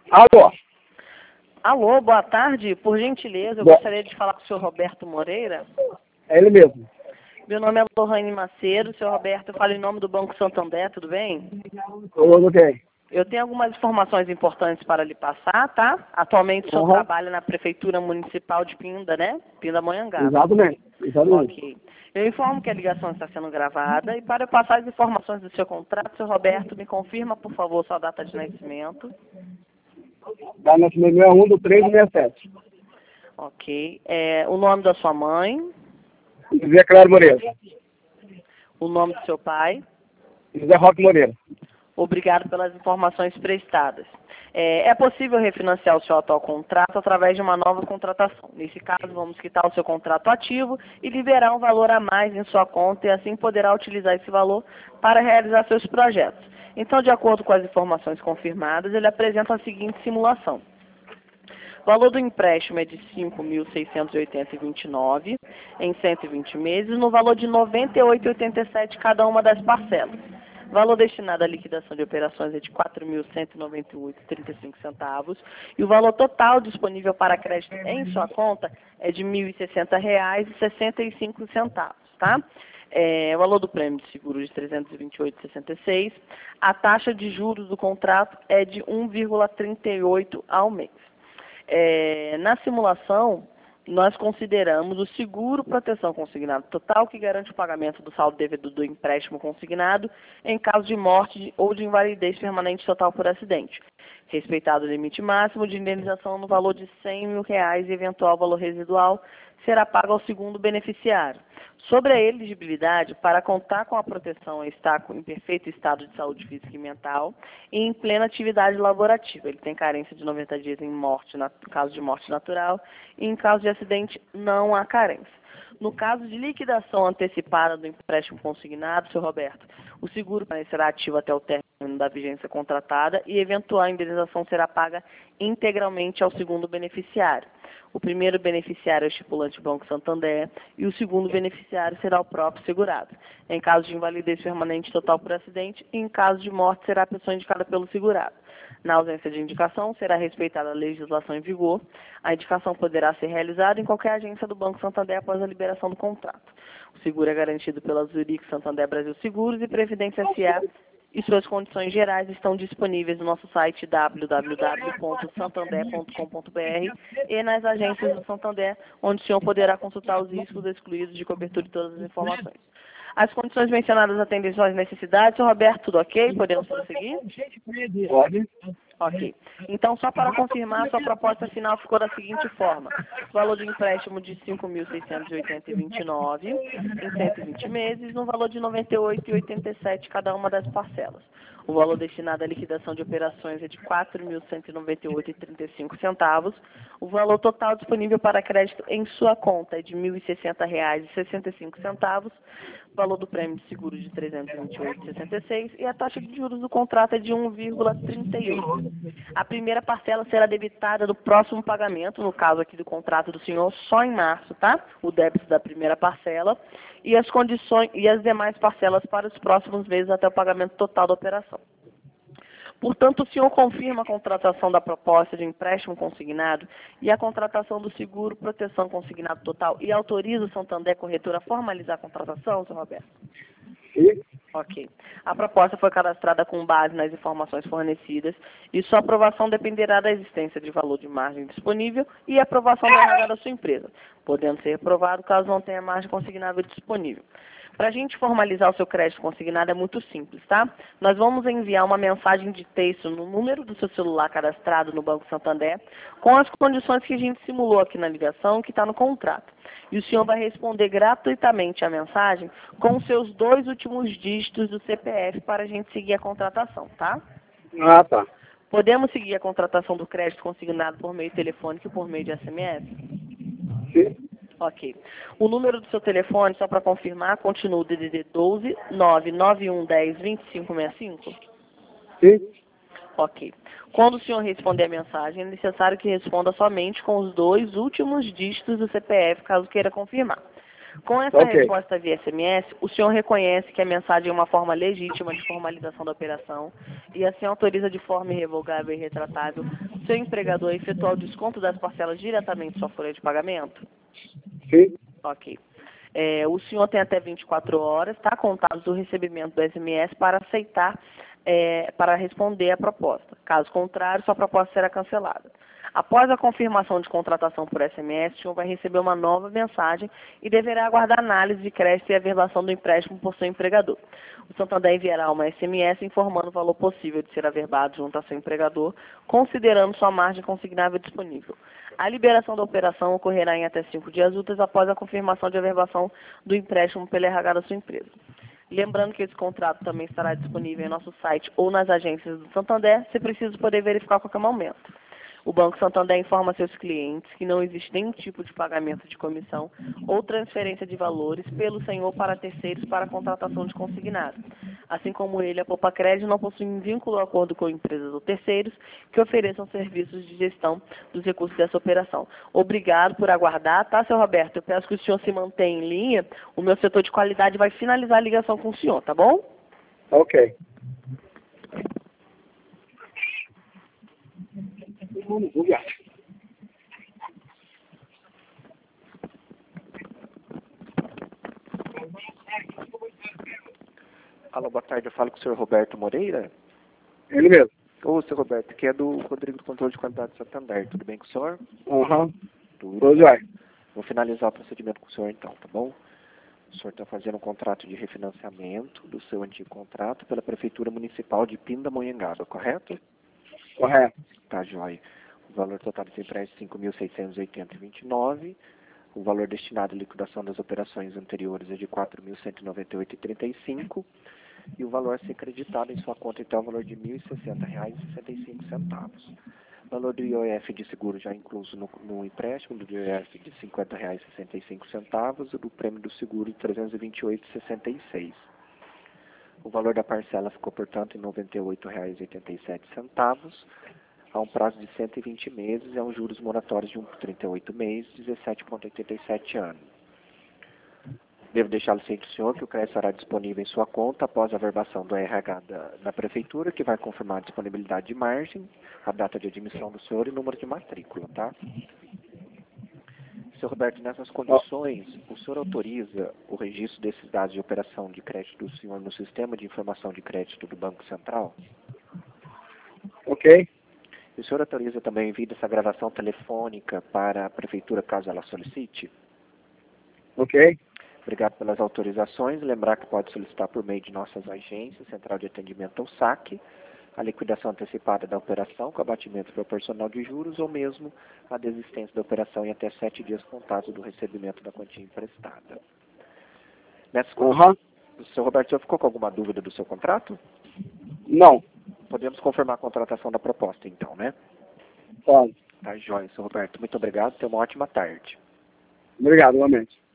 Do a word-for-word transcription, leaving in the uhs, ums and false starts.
Alô? Alô, boa tarde. Por gentileza, eu Bo- gostaria de falar com o senhor Roberto Moreira. É ele mesmo. Meu nome é Lohane Macedo. Senhor Roberto, eu falo em nome do Banco Santander, tudo bem? Tudo bem. Eu tenho algumas informações importantes para lhe passar, tá? Atualmente o senhor Uhum. trabalha na Prefeitura Municipal de Pinda, né? Pindamonhangaba. Exatamente. Exatamente. Ok. Eu informo que a ligação está sendo gravada e para eu passar as informações do seu contrato, senhor Roberto, me confirma, por favor, sua data de nascimento. Da nascimento é um do três de sessenta e sete. Ok. É, o nome da sua mãe, José Claro Moreira. o nome do seu pai. José Roque Moreira. Obrigado pelas informações prestadas. É, é possível refinanciar o seu atual contrato através de uma nova contratação. Nesse caso, vamos quitar o seu contrato ativo e liberar um valor a mais em sua conta e assim poderá utilizar esse valor para realizar seus projetos. Então, de acordo com as informações confirmadas, ele apresenta a seguinte simulação. O valor do empréstimo é de cinco mil seiscentos e oitenta e vinte e nove em cento e vinte meses, no valor de noventa e oito e oitenta e sete cada uma das parcelas. O valor destinado à liquidação de operações é de quatro mil cento e noventa e oito reais e trinta e cinco centavos e o valor total disponível para crédito em sua conta é de mil e sessenta reais e sessenta e cinco centavos, tá? É, o valor do prêmio de seguro de trezentos e vinte e oito reais e sessenta e seis centavos. A taxa de juros do contrato é de um vírgula trinta e oito ao mês. É, na simulação, nós consideramos o seguro proteção consignado total, que garante o pagamento do saldo devido do empréstimo consignado em caso de morte ou de invalidez permanente total por acidente. Respeitado o limite máximo de indenização no valor de cem mil reais e eventual valor residual será pago ao segundo beneficiário. Sobre a elegibilidade, para contar com a proteção, está em perfeito estado de saúde física e mental e em plena atividade laborativa. Ele tem carência de noventa dias em morte, no caso de morte natural, e em caso de acidente não há carência. No caso de liquidação antecipada do empréstimo consignado, senhor Roberto, o seguro permanecerá ativo até o término da vigência contratada e eventual indenização será paga integralmente ao segundo beneficiário. O primeiro beneficiário é o estipulante Banco Santander e o segundo beneficiário será o próprio segurado. Em caso de invalidez permanente total por acidente e em caso de morte será a pessoa indicada pelo segurado. Na ausência de indicação, será respeitada a legislação em vigor. A indicação poderá ser realizada em qualquer agência do Banco Santander após a liberação do contrato. O seguro é garantido pela Zurich Santander Brasil Seguros e Previdência S A e suas condições gerais estão disponíveis no nosso site w w w ponto santander ponto com ponto b r e nas agências do Santander, onde o senhor poderá consultar os riscos excluídos de cobertura de todas as informações. As condições mencionadas atendem suas necessidades, senhor Roberto, tudo ok? Podemos prosseguir? Pode? Ok. Então, só para confirmar, sua proposta final ficou da seguinte forma. O valor do empréstimo de cinco mil seiscentos e oitenta reais e vinte e nove centavos em cento e vinte meses, no valor de noventa e oito reais e oitenta e sete centavos cada uma das parcelas. O valor destinado à liquidação de operações é de quatro mil cento e noventa e oito reais e trinta e cinco centavos. O valor total disponível para crédito em sua conta é de mil e sessenta reais e sessenta e cinco centavos. O valor do prêmio de seguro de trezentos e vinte e oito reais e sessenta e seis centavos e a taxa de juros do contrato é de um vírgula trinta e oito. A primeira parcela será debitada no próximo pagamento, no caso aqui do contrato do senhor, só em março, tá? O débito da primeira parcela e as condições e as demais parcelas para os próximos meses até o pagamento total da operação. Portanto, o senhor confirma a contratação da proposta de empréstimo consignado e a contratação do seguro proteção consignado total e autoriza o Santander Corretora a formalizar a contratação, senhor Roberto? Sim. Ok. A proposta foi cadastrada com base nas informações fornecidas e sua aprovação dependerá da existência de valor de margem disponível e aprovação da R H da sua empresa, podendo ser reprovado caso não tenha margem consignável disponível. Para a gente formalizar o seu crédito consignado é muito simples, tá? Nós vamos enviar uma mensagem de texto no número do seu celular cadastrado no Banco Santander com as condições que a gente simulou aqui na ligação, que está no contrato. E o senhor vai responder gratuitamente a mensagem com os seus dois últimos dígitos do C P F para a gente seguir a contratação, tá? Ah, tá. Podemos seguir a contratação do crédito consignado por meio telefônico e por meio de S M S? Sim. Ok. O número do seu telefone, só para confirmar, continua o D D D doze, nove nove um um zero, dois cinco seis cinco? Sim. Ok. Quando o senhor responder a mensagem, é necessário que responda somente com os dois últimos dígitos do C P F, caso queira confirmar. Com essa Ok. resposta via S M S, o senhor reconhece que a mensagem é uma forma legítima de senhor reconhece que a mensagem é uma forma legítima de formalização da operação e assim autoriza de forma irrevogável e retratável seu empregador a efetuar o desconto das parcelas diretamente em sua folha de pagamento? Sim. Ok. É, o senhor tem até vinte e quatro horas, tá, contados do recebimento do S M S para aceitar, é, para responder à proposta. Caso contrário, sua proposta será cancelada. Após a confirmação de contratação por S M S, o senhor vai receber uma nova mensagem e deverá aguardar análise de crédito e averbação do empréstimo por seu empregador. O Santander enviará uma S M S informando o valor possível de ser averbado junto a seu empregador, considerando sua margem consignável disponível. A liberação da operação ocorrerá em até cinco dias úteis após a confirmação de averbação do empréstimo pela R H da sua empresa. Lembrando que esse contrato também estará disponível em nosso site ou nas agências do Santander, se preciso poder verificar a qualquer momento. O Banco Santander informa a seus clientes que não existe nenhum tipo de pagamento de comissão ou transferência de valores pelo senhor para terceiros para a contratação de consignado. Assim como ele, a Poupa Crédito não possui um vínculo ou acordo com empresas ou terceiros que ofereçam serviços de gestão dos recursos dessa operação. Obrigado por aguardar, tá, seu Roberto? Eu peço que o senhor se mantenha em linha. O meu setor de qualidade vai finalizar a ligação com o senhor, tá bom? Ok. Obrigado. Alô, boa tarde, eu falo com o senhor Roberto Moreira. Ele mesmo. Ô, senhor Roberto, que é do Rodrigo do Controle de Qualidade do Santander. Tudo bem com o senhor? Aham. Uhum. Tudo. Pois vai. Vou finalizar o procedimento com o senhor então, tá bom? O senhor está fazendo um contrato de refinanciamento do seu antigo contrato pela Prefeitura Municipal de Pindamonhangaba, correto? Correto. Tá, joia. O valor total desse empréstimo é cinco mil seiscentos e oitenta vírgula vinte e nove. O valor destinado à liquidação das operações anteriores é de quatro mil cento e noventa e oito vírgula trinta e cinco. E o valor a ser creditado em sua conta, então, é o valor de mil e sessenta reais e sessenta e cinco centavos. O valor do I O F de seguro já incluso no, no empréstimo, do I O F de cinquenta reais e sessenta e cinco centavos e do prêmio do seguro de trezentos e vinte e oito reais e sessenta e seis centavos. O valor da parcela ficou, portanto, em noventa e oito reais e oitenta e sete centavos, a um prazo de cento e vinte meses e a um juros moratórios de um por trinta e oito meses, dezessete vírgula oitenta e sete anos. Devo deixá-lo ciente, senhor, que o crédito estará disponível em sua conta após a averbação do R H da, da Prefeitura, que vai confirmar a disponibilidade de margem, a data de admissão do senhor e o número de matrícula, tá? Senhor Roberto, nessas condições, o senhor autoriza o registro desses dados de operação de crédito do senhor no Sistema de Informação de Crédito do Banco Central? Ok. E o senhor autoriza também o envio dessa gravação telefônica para a Prefeitura, caso ela solicite? Ok. Obrigado pelas autorizações. Lembrar que pode solicitar por meio de nossas agências, Central de Atendimento ou S A C, a liquidação antecipada da operação com abatimento proporcional de juros ou mesmo a desistência da operação em até sete dias contados do recebimento da quantia emprestada. Nessas Aham. Uhum. O senhor Roberto, o senhor ficou com alguma dúvida do seu contrato? Não. Podemos confirmar a contratação da proposta, então, né? Pode. Tá, jóia, senhor Roberto. Muito obrigado. Tenha uma ótima tarde. Obrigado, igualmente.